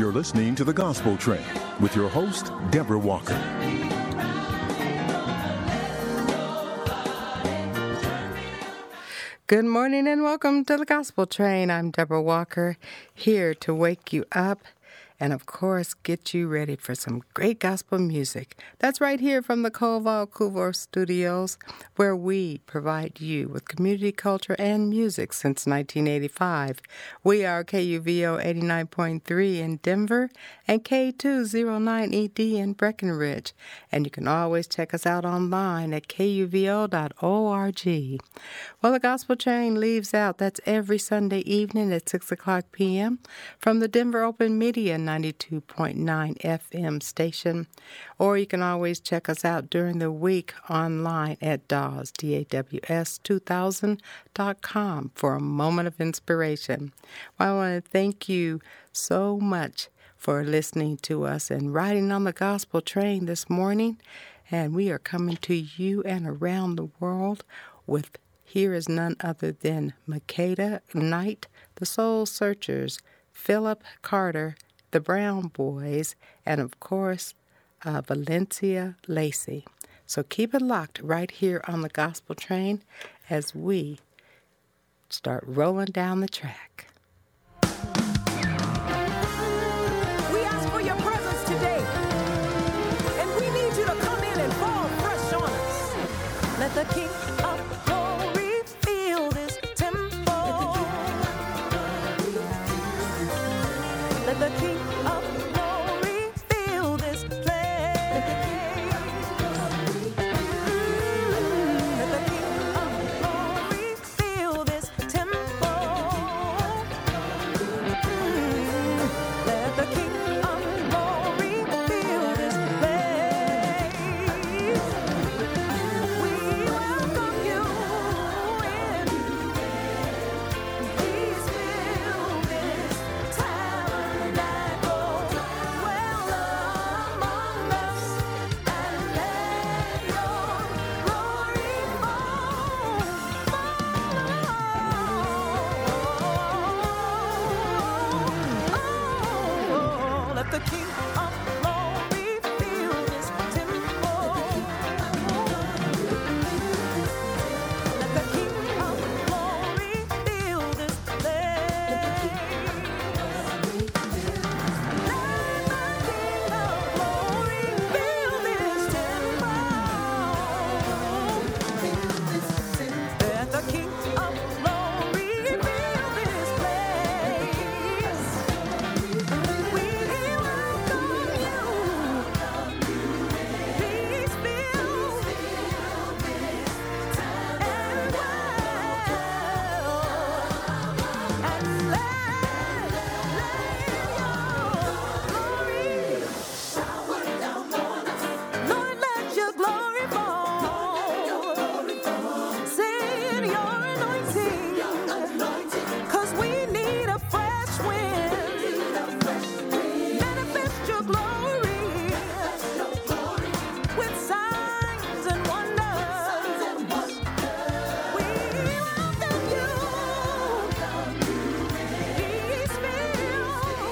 You're listening to The Gospel Train with your host, Deborah Walker. Good morning and welcome to The Gospel Train. I'm Deborah Walker, here to wake you up and, of course, get you ready for some great gospel music. That's right here from the Koval Kuvor Studios, where we provide you with community culture and music since 1985. We are KUVO 89.3 in Denver and K209ED in Breckenridge. And you can always check us out online at kuvo.org. Well, the Gospel Train leaves out. That's every Sunday evening at 6 o'clock p.m. from the Denver Open Media 92.9 FM station. Or you can always check us out during the week online at DAWS, DAWS2000.com for a moment of inspiration. Well, I want to thank you so much for listening to us and riding on the Gospel Train this morning. And we are coming to you and around the world with here is none other than Makeda Knight, the Soul Searchers, Philip Carter, the Brown Boys, and of course, Valencia Lacey. So keep it locked right here on the Gospel Train as we start rolling down the track. We ask for your presence today, and we need you to come in and fall fresh on us. Let the King of Glory fill this temple. Let the King of Glory fill this place. Let the King of Glory fill this temple. Let the King of Glory fill this place. We welcome you in. Please fill this tabernacle. Dwell among us and let your glory fall. Let the King of Glory fill this temple. Let the King of Glory fill this place. Let the King of Glory fill this temple. Let the King of Glory fill this place. We welcome you. Please fill and Lord, let your glory fall. Send your anointing, 'cause we need a fresh wind. Manifest your glory with signs and wonders. We welcome you. Please fill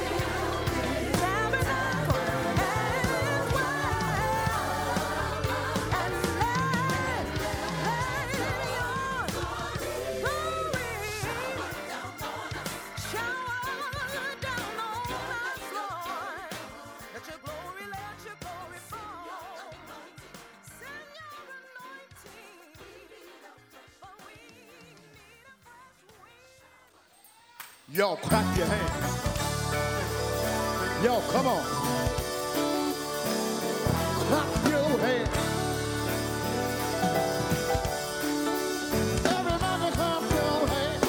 tabernacle and dwell, and let your glory shower down on us, Lord. Let your glory fall. Send your anointing, for we need a fresh wind. Y'all clap your hands. Y'all, come on. Clap your hands. Everybody clap your hands.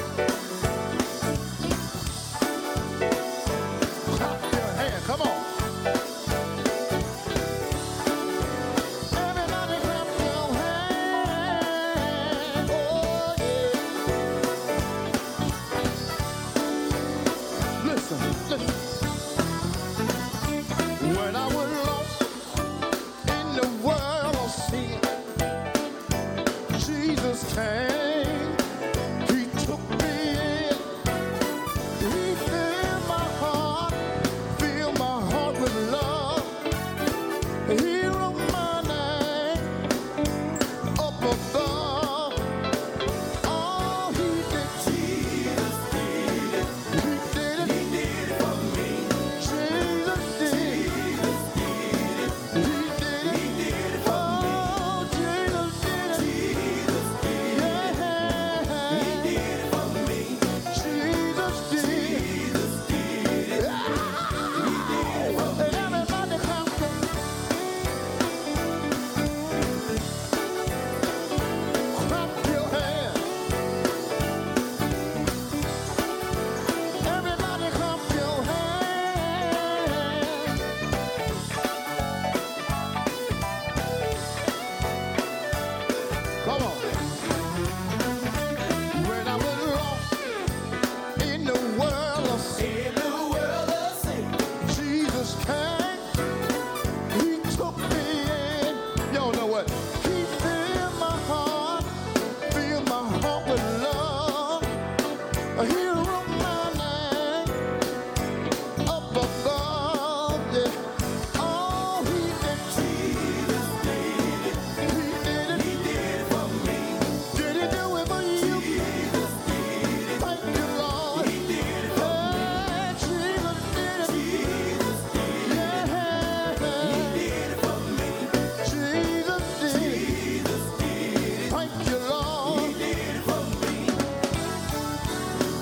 Clap your hands. Come on. Everybody clap your hands. Oh, yeah. Listen. When I was lost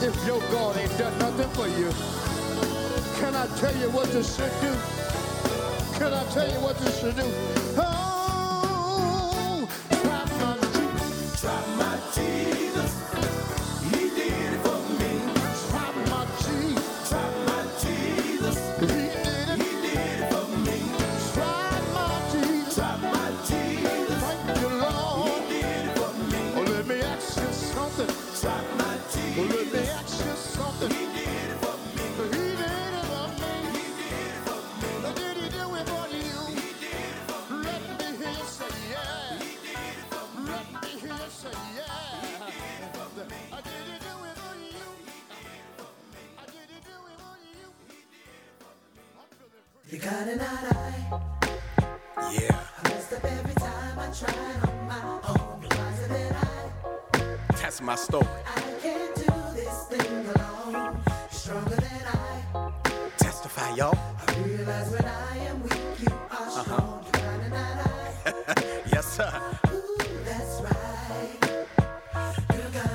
if your God ain't done nothing for you. Can I tell you what you should do? Can I tell you what you should do? Oh, try my Jesus. He did it for me. Try my Jesus. He did it for me. Try my Jesus. Thank you, Lord. He did it for me. Oh, let me ask you something. Try my Jesus. Oh, let me ask you something. He did it for me. He did it for me. He did it for me. Did he do it for you? He did it for me. Let me hear you say yeah. He did it for me. Let me hear you say yeah. He did it for me. I did it do it for you. I did it do it for you. I'm feeling pretty. You got an eye. Yeah, I messed up every time I tried on my own. Wiser than that's my story. I can't do this thing alone. You're stronger than Testify, y'all. I realize when I am weak, you are strong. You got an eye. Yes, sir. Ooh, that's right. You got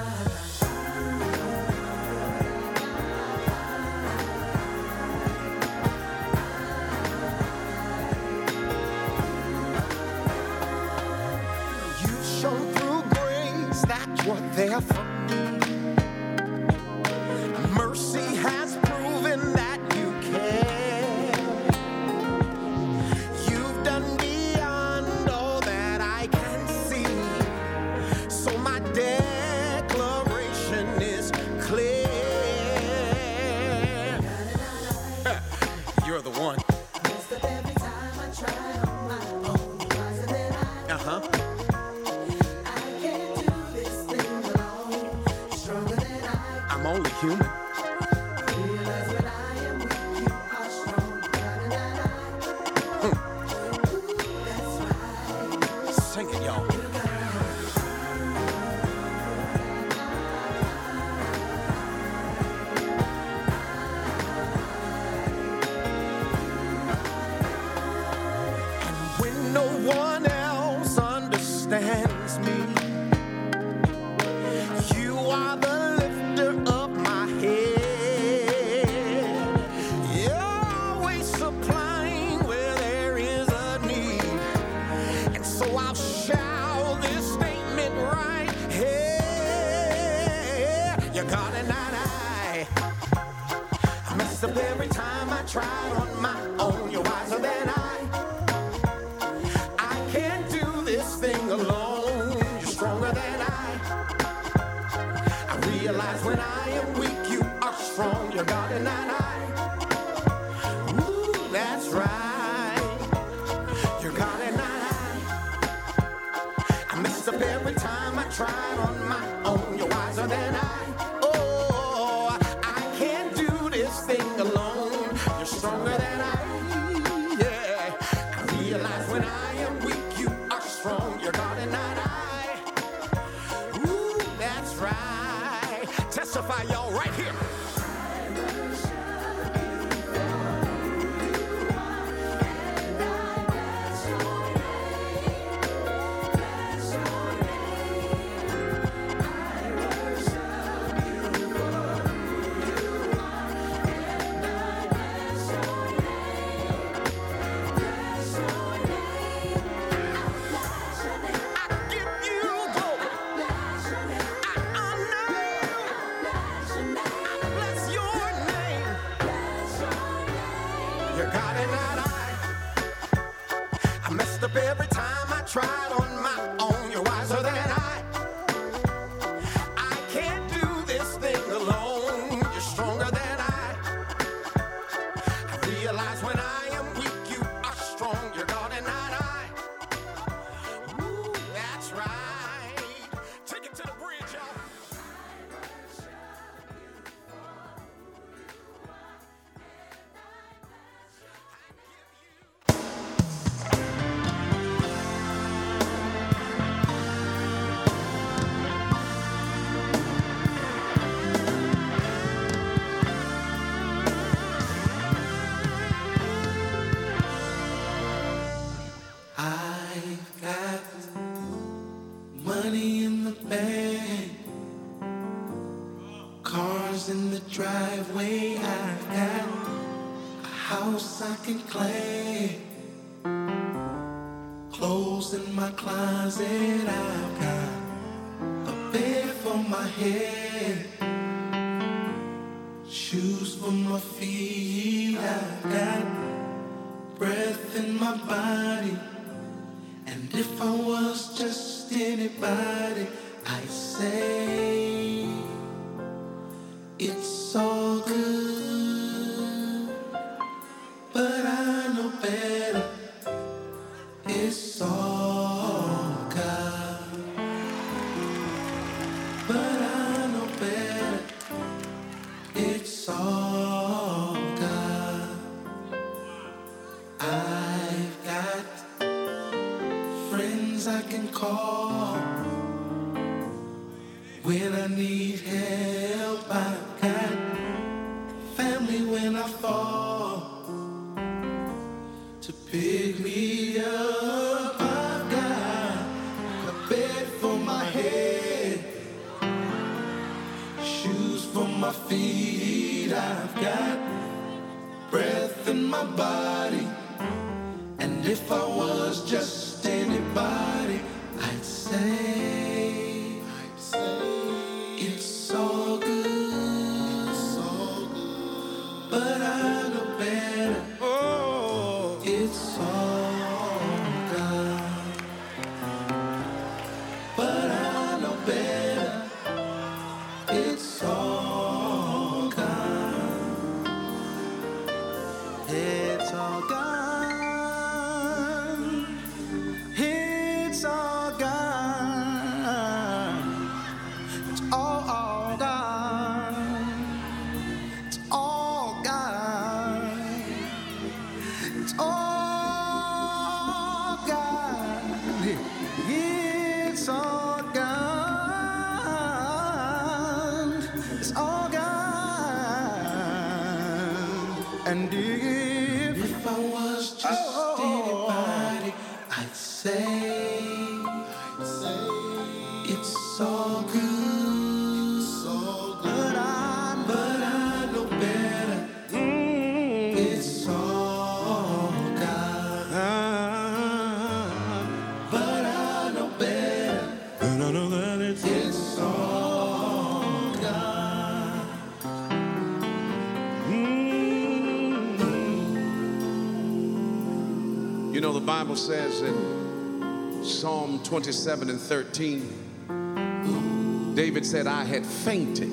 You shone through grace that you're there for me. Mercy has proven that you care. You've done beyond all that I can see. So my declaration is clear. You're the one. messed up every time I tried on my own. Wiser than Uh-huh. I can't do this thing alone. You're stronger than I'm only human. realize when I am weak, you are strong. You got an eye. Ooh, that's right. Sing it, y'all. When no one else understands me, you are the lifter of my head. You're always supplying where there is a need. And so I'll shout this statement right here. You got an eye. I mess up every time I tried on my own. You're wiser than I can't do this thing alone. You're stronger than I realize when I am weak, you are strong. You got an eye. Ooh, that's right. You got an eye. I mess up every time I tried on my own. You're wiser than Oh, I can't do this thing alone. You're stronger than yeah. I realize when I am weak, you are strong. You got an eye. Ooh, that's right. Testify, y'all, right here. I bless Cars in the driveway, I've got a house I can claim. Clothes in my closet, I've got a bed for my head. Shoes for my feet, I've got breath in my body. And if I was just anybody, I'd say it's all good. But I know better. It's all God. But I know better. It's all God. I've got friends I can call when I need help. I've got family when I fall to pick me up. I've got a bed for my head, shoes for my feet. I've got breath in my body. And if I was just anybody, I'd say it's all good. But I know better. Oh, it's all God. But I know better. It's all God. It's all God. It's all God. It's all God. It's all God. It's all God. It's all God. It's all God. And if I was just anybody, I'd say it's all good. But I know better. It's all God. But I know better. And I know that it's all God. You know, the Bible says in Psalm 27 and 13, David said, I had fainted,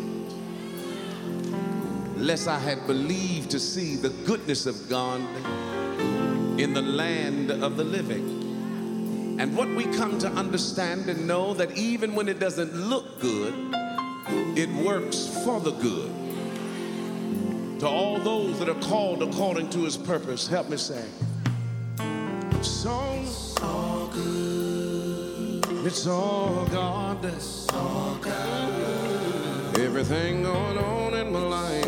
lest I had believed to see the goodness of God in the land of the living. And what we come to understand and know, that even when it doesn't look good, it works for the good. To all those that are called according to his purpose, help me say, it's all good. It's all God. It's all God. Everything going on in my life.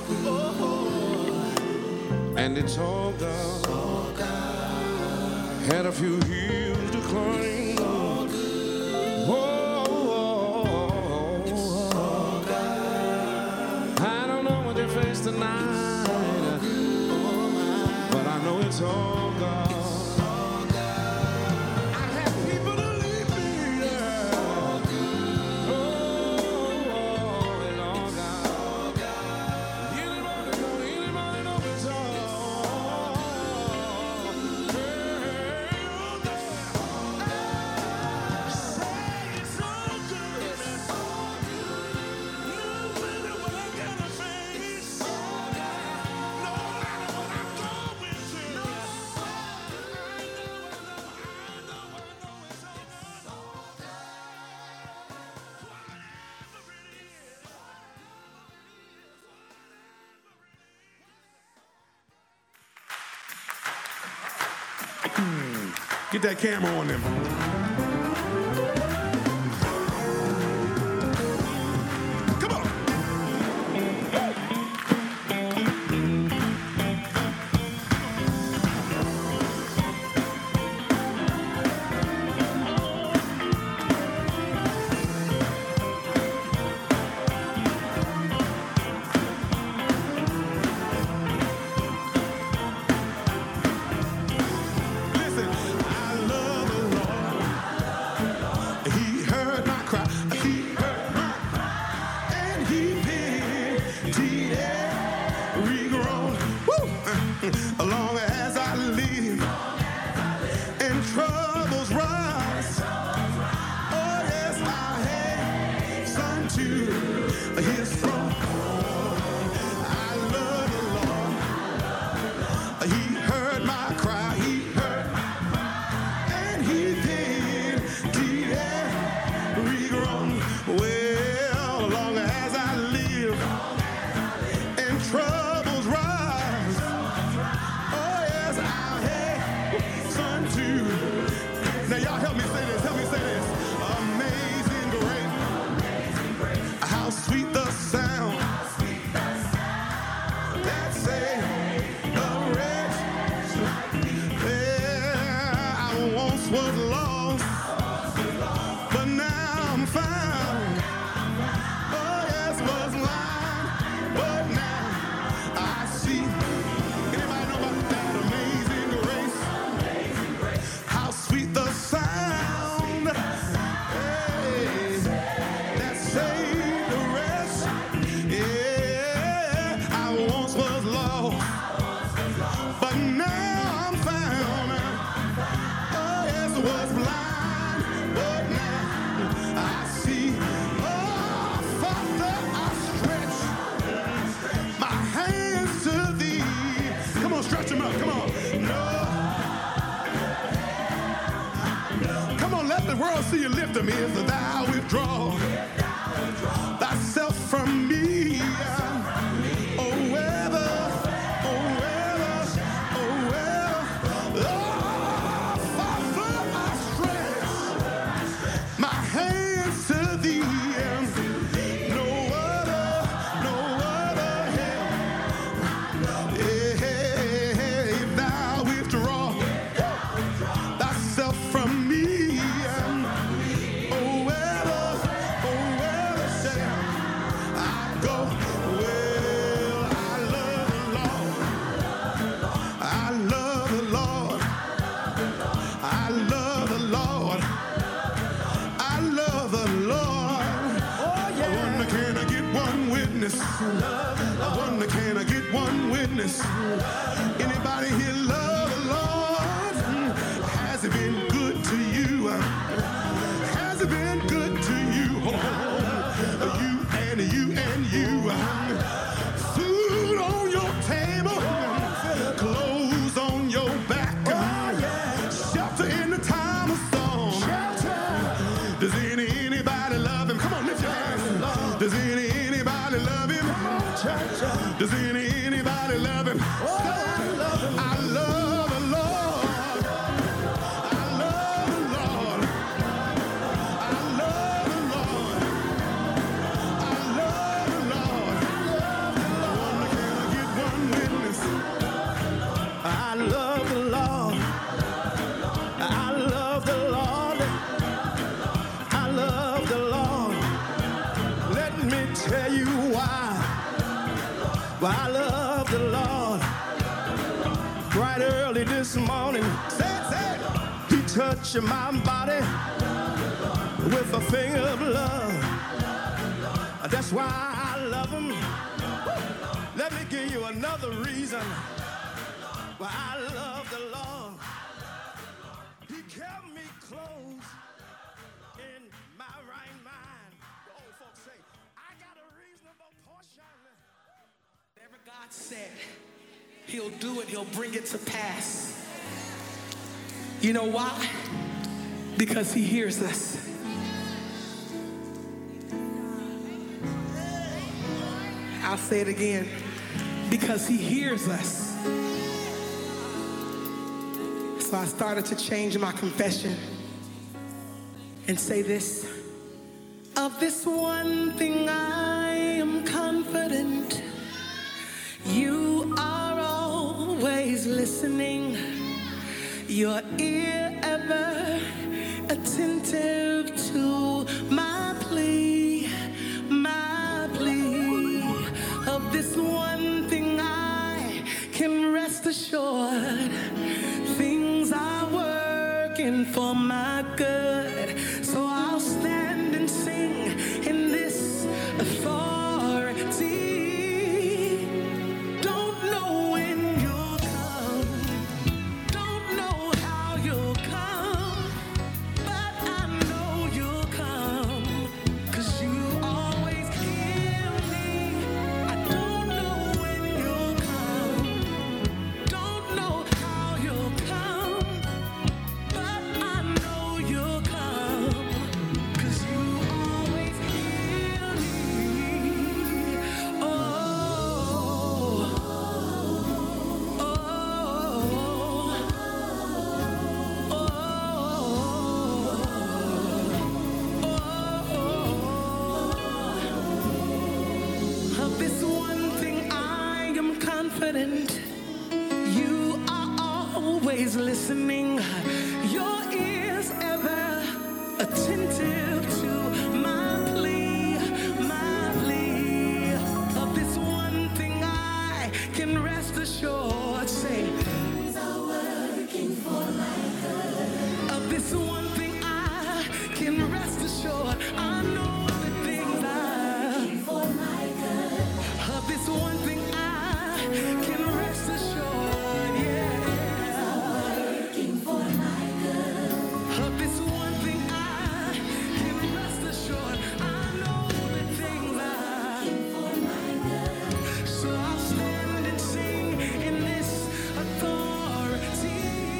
And it's all God. Had a few years declining. I don't know what you face tonight, but I know it's all God. I had people to leave me, yeah. Oh, it's all God. Anybody know it's all? Get that camera on them. Come on. He pitied every groan. Woo! Long as I live and troubles rise. Oh yes, I hasten to His throne. I love the Lord. He heard my cry. He heard, and He did every groan. Well, long as I live and troubles rise. Oh yes, I hasten to. Now y'all help me say this. Help me say this. Amazing grace, how sweet the sound that saved a wretch like me. Yeah, I once was lost, but now I'm found. Oh yes, was blind, but now I see. Anybody know about that amazing grace? How sweet the sound, hey, that saved a wretch. Yeah, I once was lost, but now I'm found. Oh yes, was blind, but now I see. Oh, Father, I stretch my hands to Thee. Come on, stretch them up. Come on. No. Come on, let the world see you lift them. If Thou withdraw Thyself from me. Oh, whether, oh, whether, oh, whether. Oh, Father, I stretch my hands to Thee. No other help. If Thou withdraw Thyself from me. Oh, whether shall I go? Well, I love the Lord. I love the Lord. I love the Lord. I love the Lord. Oh, yeah. I wonder, can I get one witness? I wonder, can I get one witness? Anybody here love the Lord? Has it been good to you? Has it been good to you? Oh, you and you and you. Food on your table, clothes on your back. Shelter in the time of storm. Does anybody love Him? Come on, lift your hands. Does anybody love Him? Does anybody love Him? I love the Lord. I love the Lord. I love the Lord. I love the Lord. I wonder, can I get one witness? I love the Lord. I love the Lord. I love the Lord. Let me tell you why. Why I love the Lord. Bright early this morning, He touched my body with a finger of love. That's why I love Him. Let me give you another reason why I love the Lord. He kept me close in my right mind. The old folks say, I got a reasonable portion. Whatever God said, He'll do it. He'll bring it to pass. You know why? Because He hears us. I'll say it again. Because He hears us. So I started to change my confession and say this. Of this one thing I am confident, You are always listening, your ear ever attentive to my plea, my plea. Of this one thing I can rest assured, things are working for my good. So I'll stand and sing in this authority. always listening, your ears ever attentive to my plea, my plea. Of this one thing I can rest assured, say, things are working for my good. Of this one thing I can rest assured, I know that things are working for my good. Of this one thing I can rest assured, yeah. Working for my good. Of this one thing I can rest assured, I know that things are working for my good. So I'll stand and sing in this authority.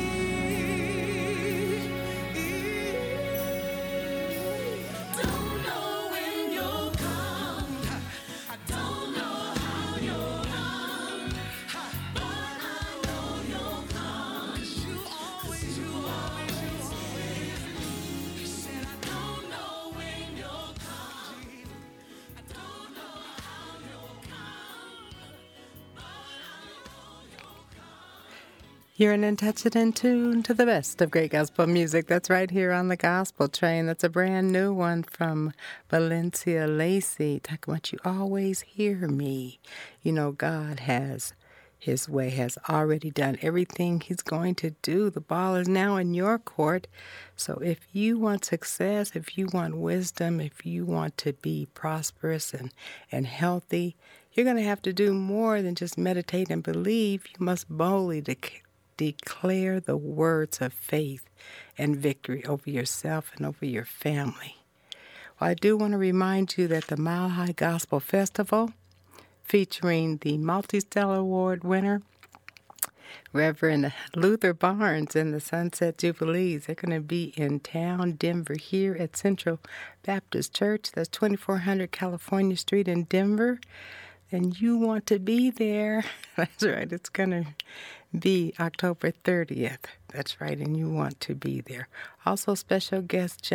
Don't know when you'll come. I don't know how you'll come. But I know you'll come. 'Cause you always said I don't know when you'll come. I don't know how you'll come. But I know you'll come. You're in touch and in tune to the best of great gospel music. That's right here on the Gospel Train. That's a brand new one from Valencia Lacey. Talking about you always hear me. You know, God has his way, has already done everything he's going to do. The ball is now in your court. So if you want success, if you want wisdom, if you want to be prosperous and healthy, you're going to have to do more than just meditate and believe. You must boldly declare the words of faith and victory over yourself and over your family. Well, I do want to remind you that the Mile High Gospel Festival, featuring the Multi-Stellar Award winner, Reverend Luther Barnes and the Sunset Jubilees, they're going to be in town, Denver, here at Central Baptist Church. That's 2400 California Street in Denver. And you want to be there. That's right. It's going to be October 30th. That's right. And you want to be there. Also, special guest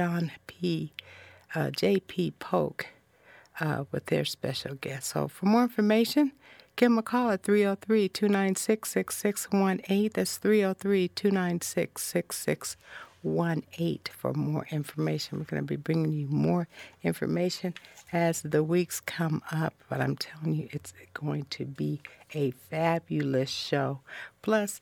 J.P. Polk with their special guest. So for more information, give them a call at 303-296-6618. That's 303-296-6618 for more information. We're going to be bringing you more information as the weeks come up. But I'm telling you, it's going to be a fabulous show. Plus,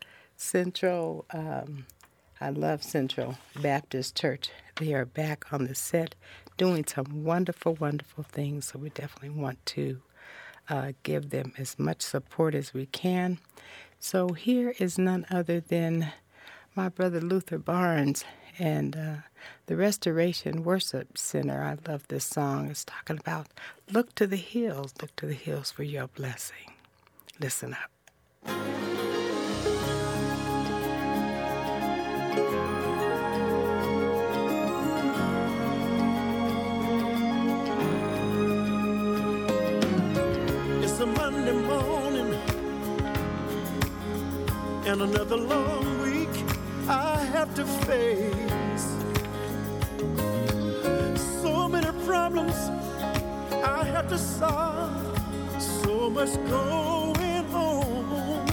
I love Central Baptist Church. They are back on the set doing some wonderful, wonderful things. So we definitely want to give them as much support as we can. So here is none other than my brother Luther Barnes and the Restoration Worship Center. I love this song. It's talking about look to the hills for your blessing. Listen up. It's a Monday morning and another long week I have to face. So many problems I have to solve, so much going on.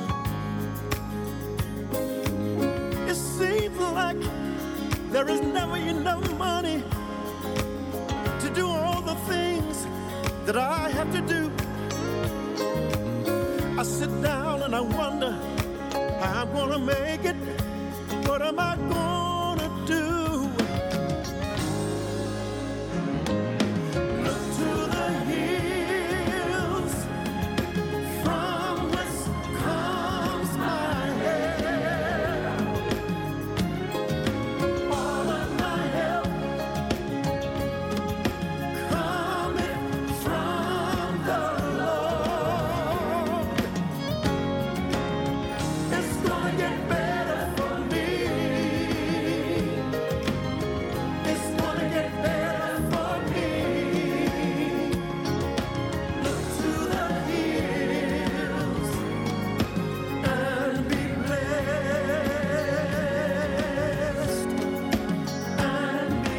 It seems like there is never enough money to do all the things that I have to do. I sit down and I wonder how I'm gonna make it. What am I gonna do? Look to the hills, from whence comes my help. All of my help coming from the Lord. It's gonna get better for me. It's gonna get better for me. Look to the hills and be blessed. And be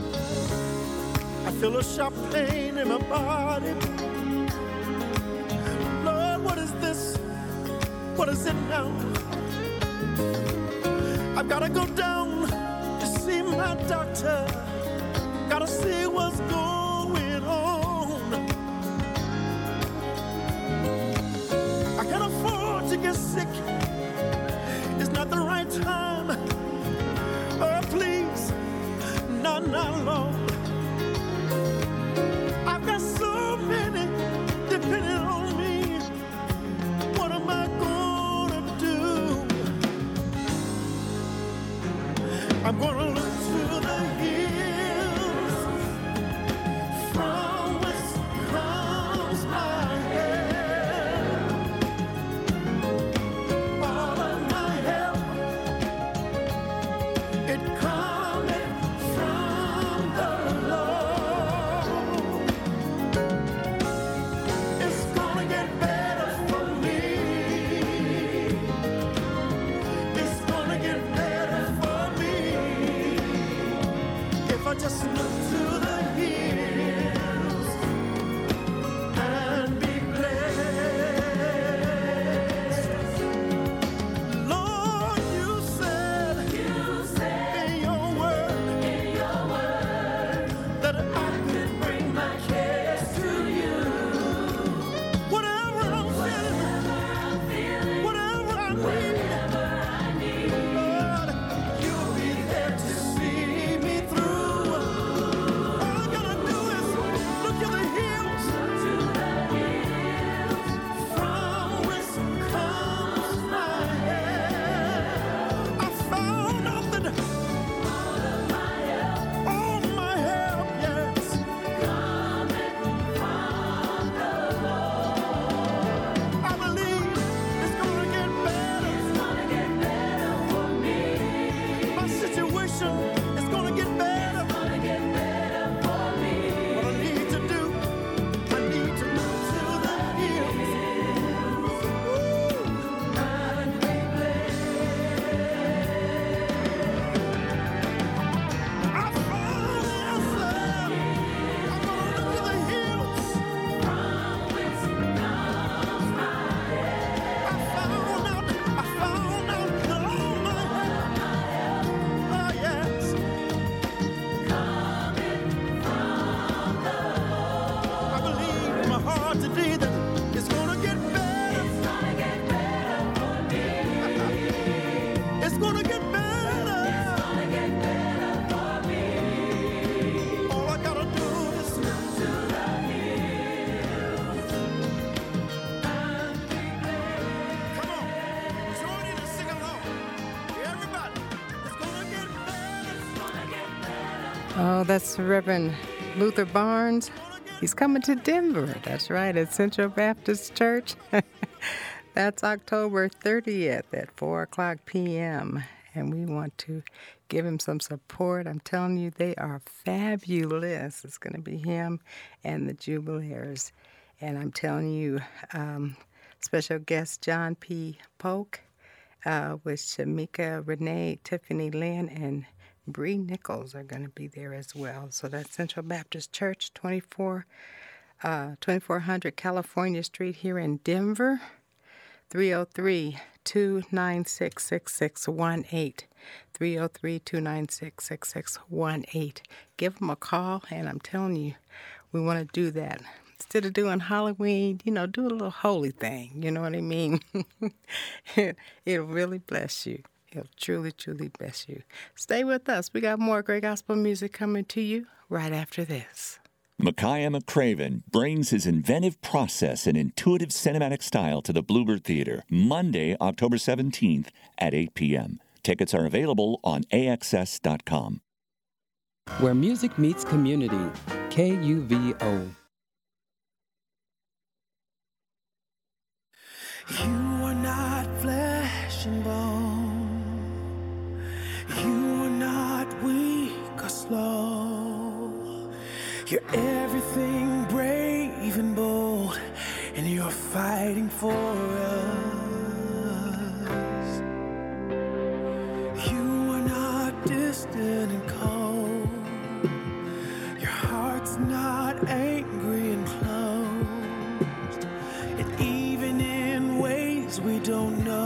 blessed. I feel a sharp pain in my body What is it now? I've gotta go down to see my doctor. Gotta see what's going on. I can't afford to get sick. It's not the right time. Oh, please, not long. I've got so many depending on me. What am I gonna do? I'm gonna look to the hills. From whence comes my help? All of my help, it cometh from the Lord. It's gonna get better for me. It's gonna get better for me. If I just look to the hills and be blessed. Lord, you said in your word that I could bring my cares to you. Whatever I'm feeling, whatever I need, Lord, you'll be there to see me through. All I gotta do is look to the hills. From whence comes my help? I found out that all my help, yes, I believe it's gonna get better. For me. My situation is gonna get better. For me. What I need to do, I need to look to the hills. And be blessed. I found the answer. I'm gonna look to the hills. From whence comes my help? I found out that all my help, oh yes, I believe in my heart today that it's gonna get better. It's gonna get better. All I gotta do is look to the hills and be blessed. Come on, join in and sing along. Everybody, it's gonna get better. Oh, that's Reverend Luther Barnes. He's coming to Denver. That's right, at Central Baptist Church. That's October 30th at 4 o'clock p.m. And we want to give him some support. I'm telling you, they are fabulous. It's going to be him and the Jubilaires. And I'm telling you, special guest John P. Polk with Shamika Renee, Tiffany Lynn, and Bree Nichols are going to be there as well. So that's Central Baptist Church, 2400 California Street here in Denver, 303-296-6618, 303-296-6618. Give them a call, and I'm telling you, we want to do that. Instead of doing Halloween, do a little holy thing. You know what I mean? It'll really bless you. It'll truly, truly bless you. Stay with us. We got more great gospel music coming to you right after this. Micaiah McCraven brings his inventive process and intuitive cinematic style to the Bluebird Theater Monday, October 17th at 8 p.m. Tickets are available on AXS.com. Where music meets community, KUVO. You are not flesh and bone. You are not weak or slow. You're everything brave and bold, and you're fighting for us. You are not distant and cold. Your heart's not angry and closed. And even in ways we don't know,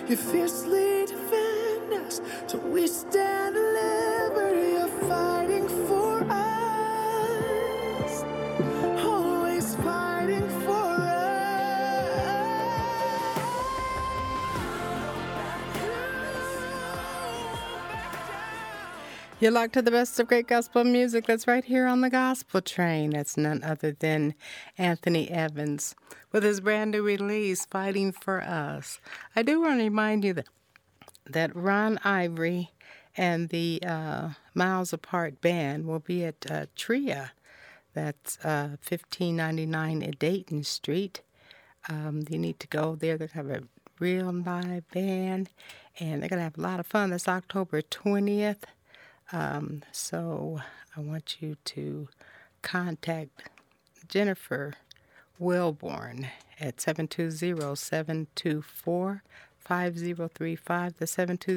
You fiercely defend us till we stand delivered. You're fighting for us, always fighting for You're locked to the best of great gospel music. That's right here on the Gospel Train. That's none other than Anthony Evans with his brand new release, Fighting for Us. I do want to remind you that Ron Ivory and the Miles Apart Band will be at TRIA. That's 1599 at Dayton Street. You need to go there. They're going to have a real live band, and they're going to have a lot of fun. That's October 20th. So I want you to contact Jennifer Wilborn at 720-724-5035. The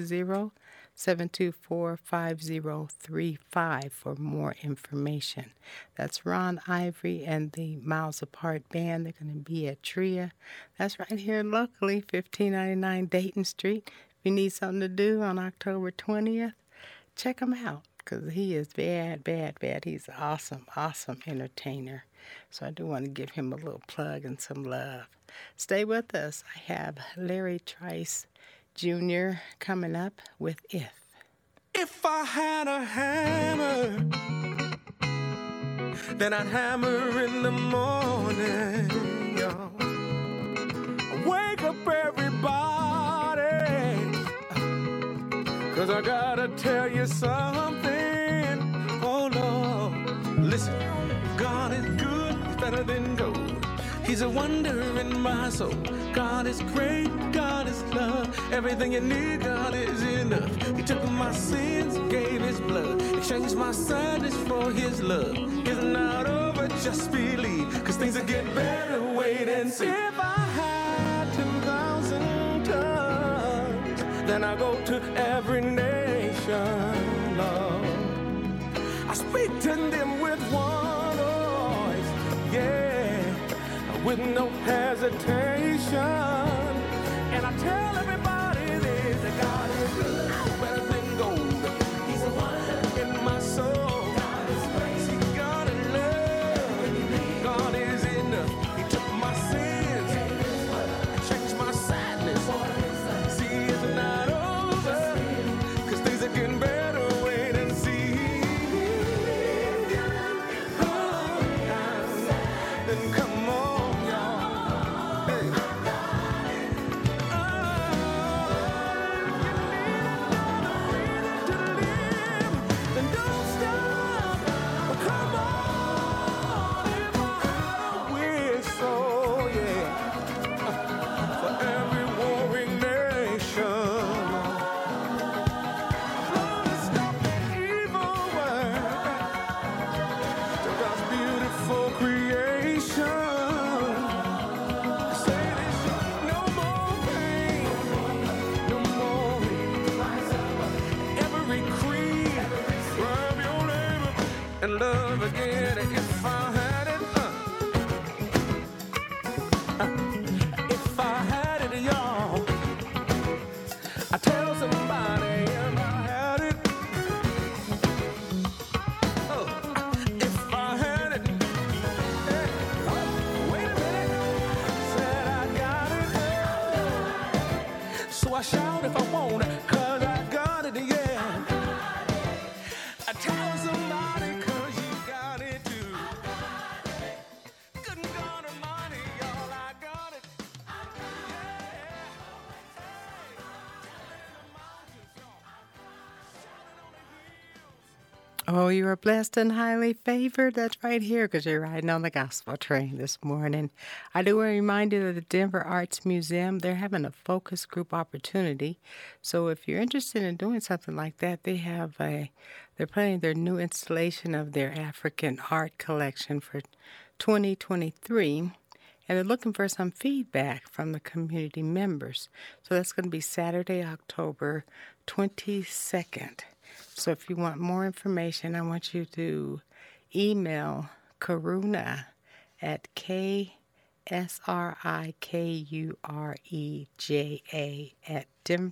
720-724-5035 for more information. That's Ron Ivory and the Miles Apart Band. They're going to be at TRIA. That's right here locally, 1599 Dayton Street. If you need something to do on October 20th, check him out, because he is bad. He's an awesome entertainer. So I do want to give him a little plug and some love. Stay with us. I have Larry Trice Jr. coming up with If. If I had a hammer, then I'd hammer in the morning, y'all. Wake up everybody, 'cause I gotta tell you something. Oh Lord, listen, God is good, he's better than gold. He's a wonder in my soul. God is great, God is love. Everything you need, God is enough. He took my sins, gave his blood, exchanged my sadness for his love. It's not over, just believe, 'cause things will get better, wait and see. If I had 10,000 tongues, then I go to every nation, Lord. I speak to them with one voice, yeah, with no hesitation. And I tell everybody this, that God is good, better than gold. He's a wonder in my soul. God is great. See, God is love. God is enough. He took my sins, changed my sadness. See, it's not over, 'cause things are getting better. Wait and see. Then come on, y'all. Hey. Then don't stop. Come on. If I had a wish, so yeah, for every warring nation. Lord, stop the evil work to God's beautiful creation. Say this, no more pain, no more every creed. Love your neighbor and love again. If I had it, if I had it, y'all, I tell somebody if I had it. Oh, if I had it. Hey, oh, wait a minute. Said I got it. So I shout if I want it, 'cause I got it, yeah. I tell somebody 'cause you got it too. Good God Almighty, y'all, I got it. Oh, you are blessed and highly favored. That's right here, because you're riding on the gospel train this morning. I do want to remind you that the Denver Arts Museum, they're having a focus group opportunity. So if you're interested in doing something like that, they're planning their new installation of their African art collection for 2023. And they're looking for some feedback from the community members. So that's going to be Saturday, October 22nd. So if you want more information, I want you to email Karuna at SRIKUREJA at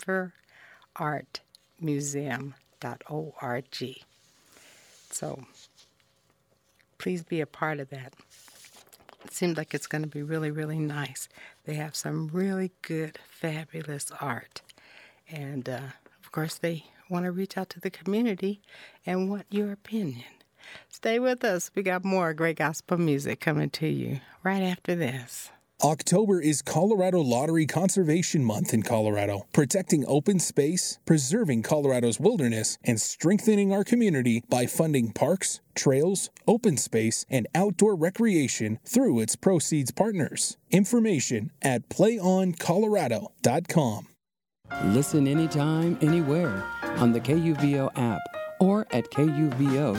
denverartmuseum.org. So please be a part of that. It seems like it's going to be really, really nice. They have some really good, fabulous art. And, of course, they want to reach out to the community and want your opinion. Stay with us. We got more great gospel music coming to you right after this. October is Colorado Lottery Conservation Month in Colorado, protecting open space, preserving Colorado's wilderness, and strengthening our community by funding parks, trails, open space, and outdoor recreation through its proceeds partners. Information at playoncolorado.com. Listen anytime, anywhere on the KUVO app or at kuvo.org.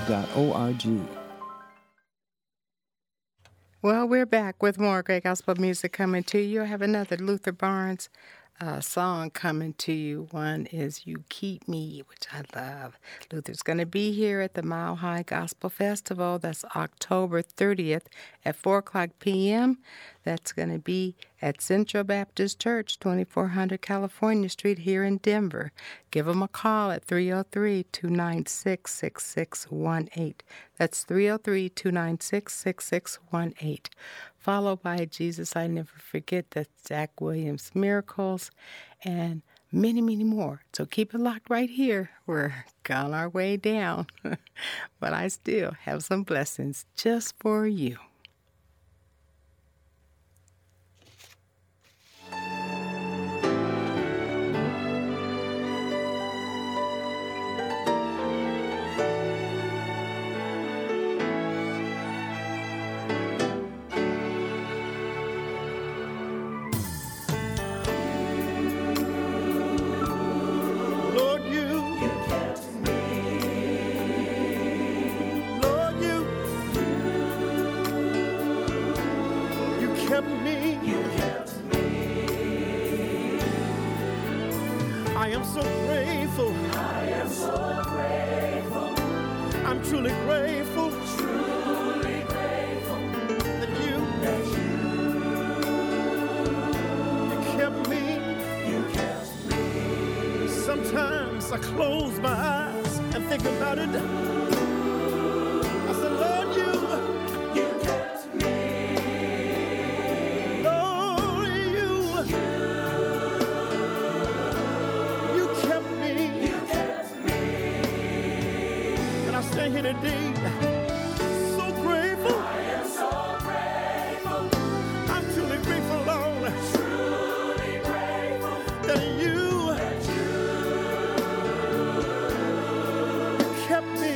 Well, we're back with more great gospel music coming to you. I have another Luther Barnes song coming to you. One is You Keep Me, which I love. Luther's going to be here at the Mile High Gospel Festival. That's October 30th at 4 o'clock p.m. That's going to be at Central Baptist Church, 2400 California Street here in Denver. Give them a call at 303-296-6618. That's 303-296-6618. Followed by Jesus I Never Forget, that's Zach Williams Miracles, and many, many more. So keep it locked right here. We're on our way down, but I still have some blessings just for you. Lord, you kept me. Lord, you kept me. You kept me. I am so grateful. I am so grateful. I'm truly grateful. Truly grateful that you kept me. You kept me. Sometimes I close my eyes and think about it. I said, Lord, you kept me. Lord, you kept me. You kept me. And I stand here today so grateful. I am so grateful. I'm truly grateful, Lord. Truly grateful that you kept me.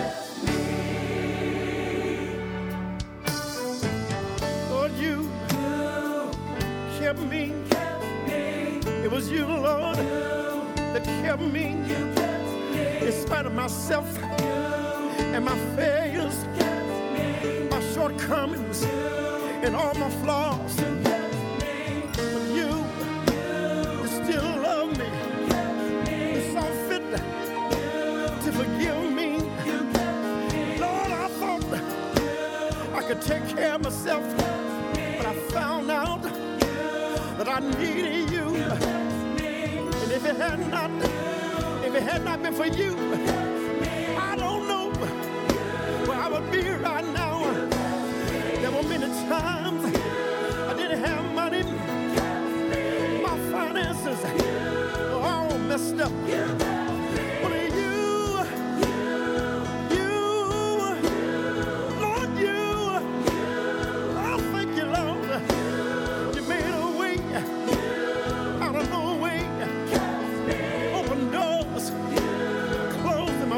Lord, you kept me. It was you, Lord, that kept me. In spite of myself and my failures, my shortcomings, and all my flaws. But you still love me. You saw fit to forgive me. Lord, I thought I could take care of myself, but I found out that I needed you. And if it had not been for you, I don't know where I would be right now. There were many times I didn't have money. My finances were all messed up. But thank you, Lord. You made a way out of no way. Open doors, close them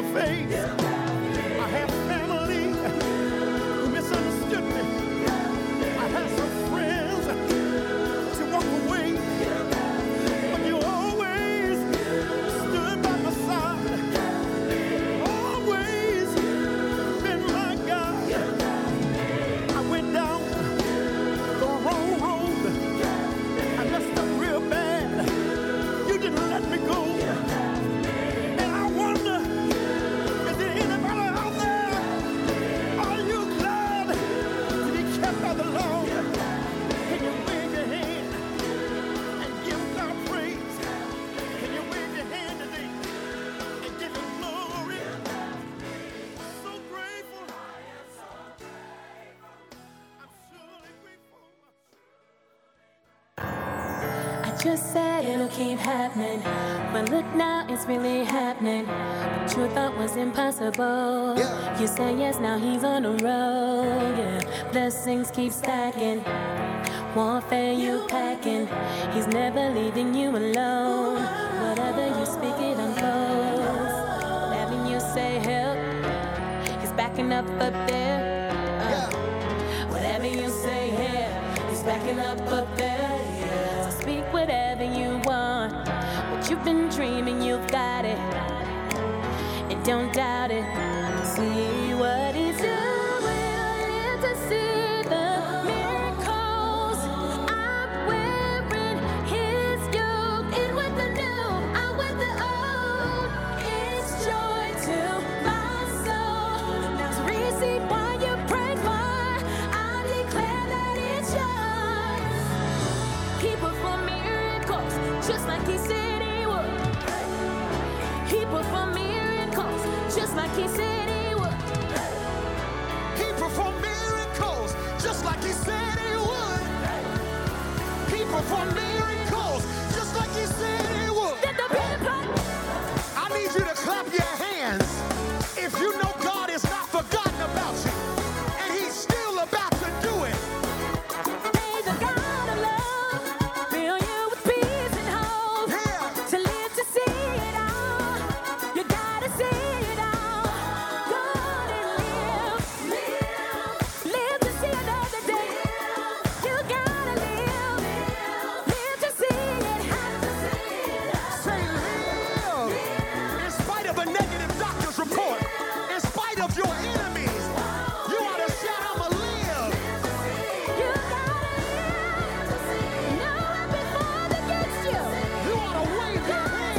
you said it'll keep happening, but look now, it's really happening. What you thought was impossible. You say yes, now he's on the road. Yeah, blessings keep stacking. Warfare you packing. He's never leaving you alone. Whatever you speak, it unfolds. Whatever you say, help. He's backing up there. Whatever you say, help. He's backing up there. So speak whatever you want. What you've been dreaming, you've got it. And don't doubt it. See what he's doing. Live to see the miracles. I'm wearing his yoke. In with the new, out with the old. It's joy to my soul. There's reason why you pray more. I declare that it's yours. He performed miracles just like he said he would. He performed miracles just like he said he would. He performed miracles just like he said he would. He performed miracles just like he said he would. I need you to clap your hands if you know God has not forgotten about you and he's still about to do it. He's a God of love, fill you with peace and hope. To live to see it all, you gotta see it all. God and live to see another day. You gotta live to see it. Say live. In spite of a negative doctor's report, in spite of your enemies, you ought to shout, I'ma live. You gotta live. No weapon formed against you. You ought to wave your hand.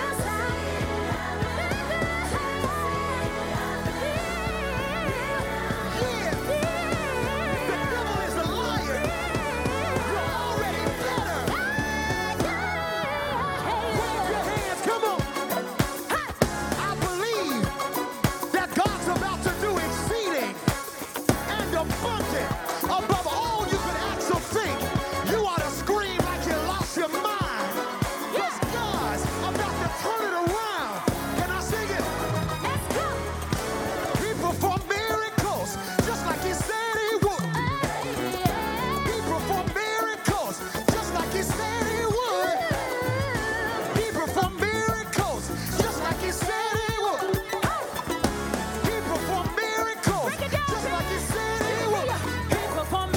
The devil is a liar. You're already better. Wave your hands, come on. I believe that God's about to do exceeding and abundant above all you could ask or think. You ought to scream like you lost your mind. Because God's about to turn it around. Can I sing it? Let's go. He performed miracles just like he said he would. He performed miracles just like he said he would. He performed miracles just like he said he would. He performed miracles just like he said he would. He performed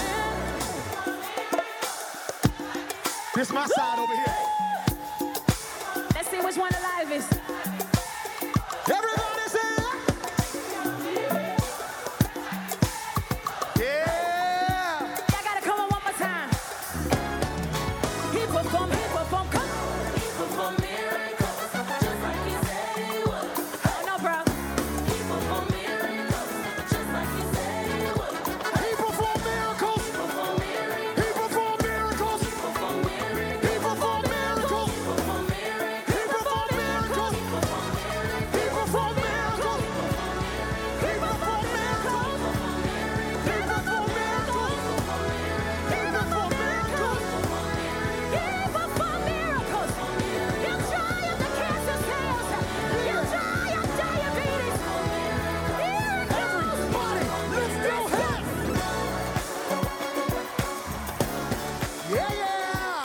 This my side over here. Let's see which one alive is. Everybody say yeah. I gotta come on one more time. He performed, come on. He performed miracles, just like he said he would. Oh no, bro. He performed miracles, just like he said he would. He performed miracles. He performed miracles. He performed miracles. He performed miracles. He performed miracles. He performed miracles. He performed miracles. He performed miracles. He performed miracles. He performed miracles. He performed miracles. You triumphed the cancer cells. You triumphed diabetes. Everybody, lift your hands. Yeah, yeah.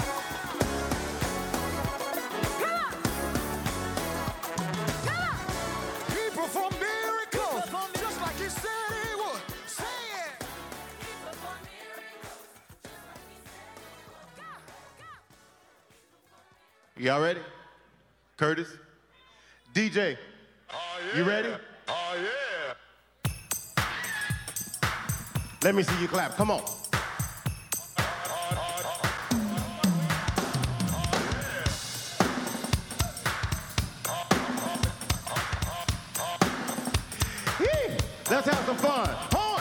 He performed miracles just like he said he would. Say it. Y'all ready? Curtis? DJ, you ready? Oh, yeah. Let me see you clap. Come on. Yee! Let's have some fun. Horn!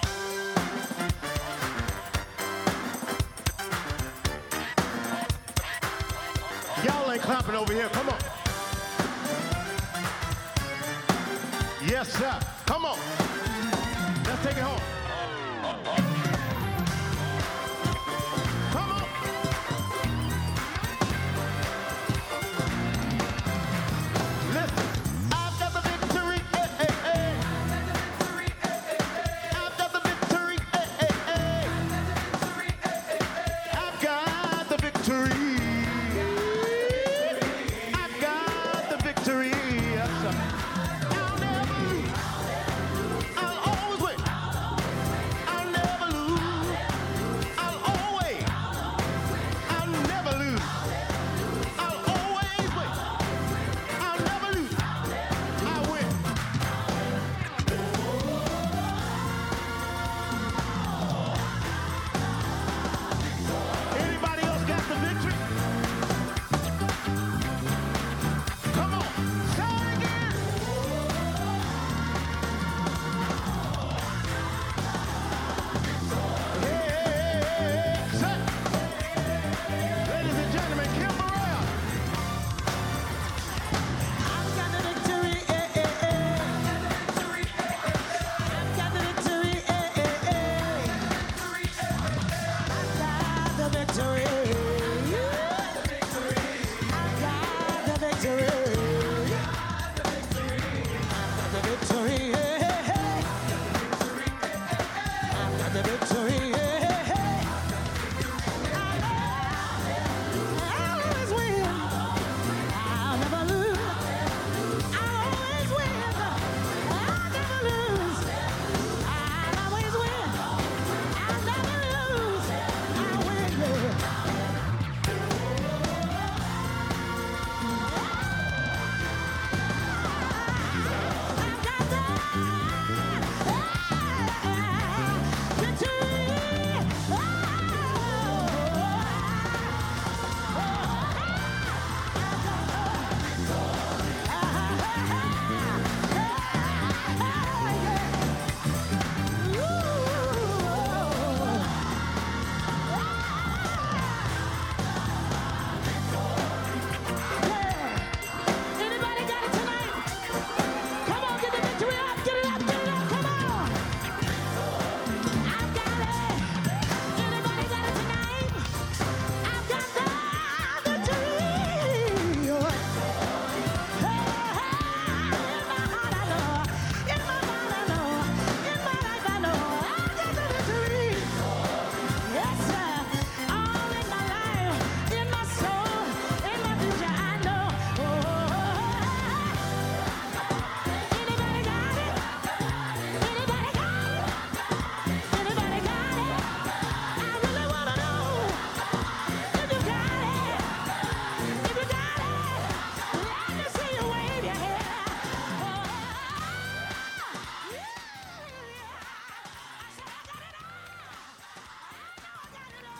Y'all ain't clapping over here. Come on. Yes, sir. Come on. Let's take it home. Come on.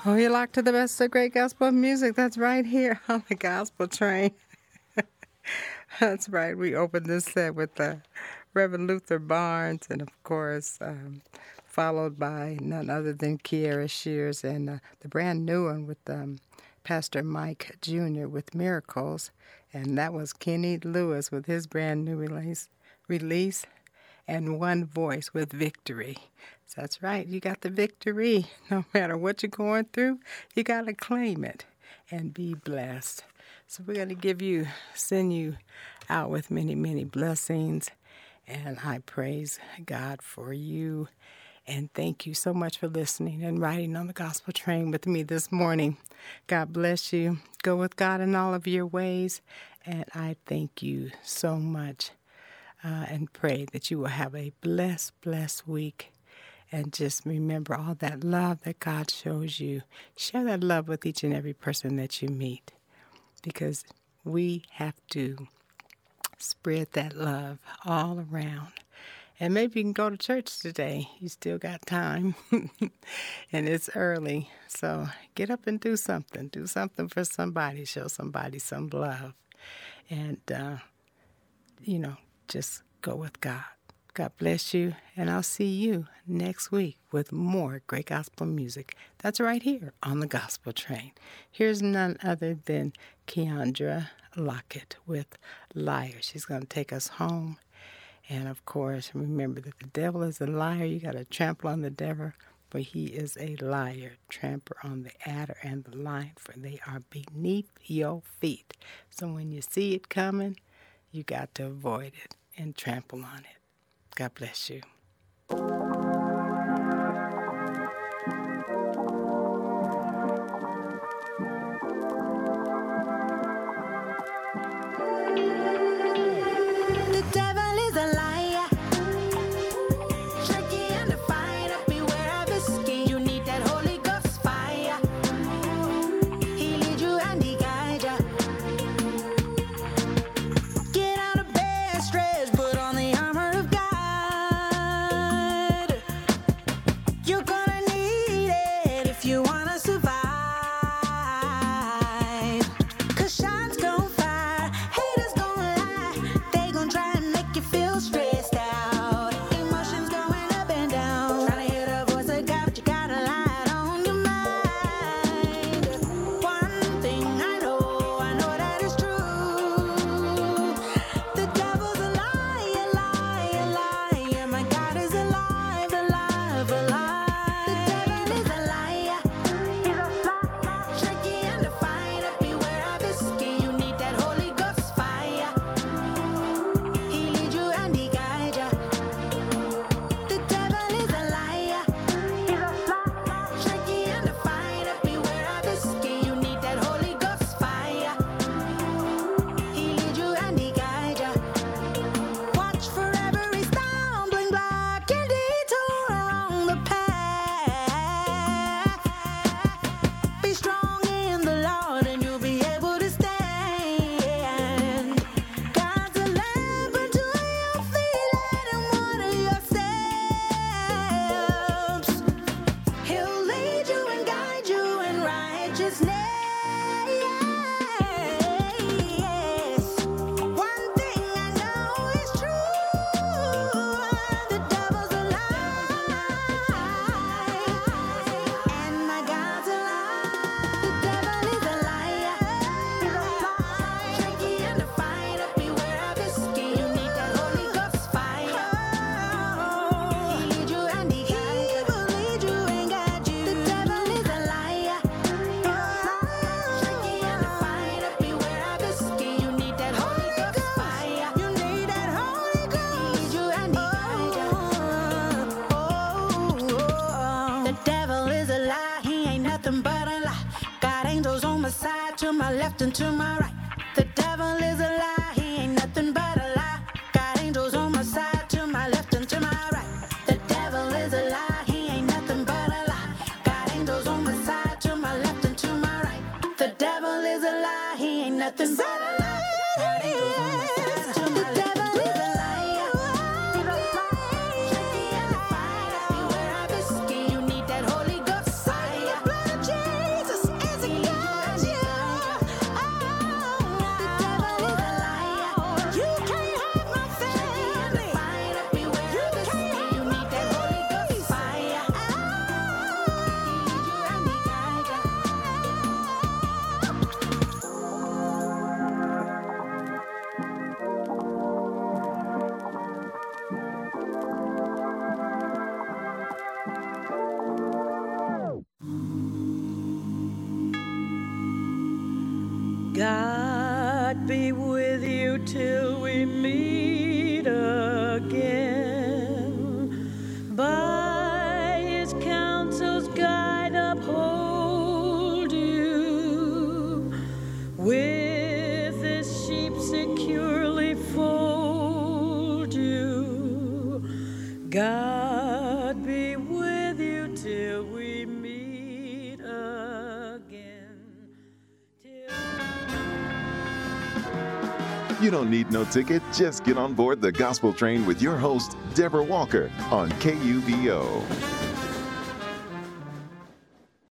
Oh, you're locked to the best of great gospel music. That's right here on the Gospel Train. That's right. We opened this set with Reverend Luther Barnes, and of course, followed by none other than Kiara Shears, and the brand new one with Pastor Mike Jr. with Miracles, and that was Kenny Lewis with his brand new release, and One Voice with Victory. So that's right, you got the victory. No matter what you're going through, you got to claim it and be blessed. So we're going to send you out with many, many blessings, and I praise God for you. And thank you so much for listening and riding on the Gospel Train with me this morning. God bless you. Go with God in all of your ways. And I thank you so much and pray that you will have a blessed, blessed week. And just remember all that love that God shows you. Share that love with each and every person that you meet, because we have to spread that love all around. And maybe you can go to church today. You still got time. And it's early. So get up and do something. Do something for somebody. Show somebody some love. And, just go with God. God bless you. And I'll see you next week with more great gospel music. That's right here on the Gospel Train. Here's none other than Keandra Lockett with Liar. She's going to take us home. And, of course, remember that the devil is a liar. You got to trample on the devil, for he is a liar. Trample on the adder and the lion, for they are beneath your feet. So when you see it coming, you got to avoid it and trample on it. God bless you. The devil is a liar. Tricky and defiant, beware of his scheme. You need that Holy Ghost fire. He lead you and he guide ya. Get out of bed, stretch, put on the armor of God. You're gonna need it if you wanna survive. 'Cause shots gon' fire, haters gon' lie. They gon' try and make you feel stressed out. Emotions going up and down. Tryna hear the voice of God, but you got a lot on your mind. One thing I know that is true. The devil's a liar, liar, liar. My God is alive, alive, alive. The devil is a liar. He's a liar. Tricky and defiant, beware of his scheme. You need that Holy Ghost fire. He lead you and he guide ya. The devil is a liar. He's a liar. Tricky and defiant, beware of his scheme. You need that Holy Ghost fire. He lead you and he guide ya. Watch for every stumbling block and detour along the path. Be strong in the Lord and you'll be able to stand. God's a lamp unto your feet, light and water your steps. He'll lead you and guide you in righteousness. One thing I know is true. The devil's a liar, and my God's a liar. The devil is a liar. He's a liar. Tricky and defiant, beware of his scheme. You need that Holy Ghost fire. He lead you and he guide you. He will lead you and guide you. The devil is a liar. Tricky and defiant, beware of his scheme. You need that Holy Ghost fire. You need that Holy Ghost. He lead you and he guide you. The devil is a lie. He ain't nothing but a lie. Got angels on my side, to my left and to my right. The devil is a lie. He ain't nothing but a lie. Got angels on my side, to my left and to my right. The devil is a lie. He ain't nothing but a lie. Got angels on my side, to my left and to my right. The devil is a lie. He ain't nothing but a lie. Got angels on my side, to my left and to my right. Tricky and defiant, beware of his scheme. You need that Holy Ghost fire. God be with you till we meet again. By his counsel's guide uphold you. With his sheep securely fold you. God be with you till we meet again. You don't need no ticket. Just get on board the gospel train with your host, Deborah Walker, on KUVO.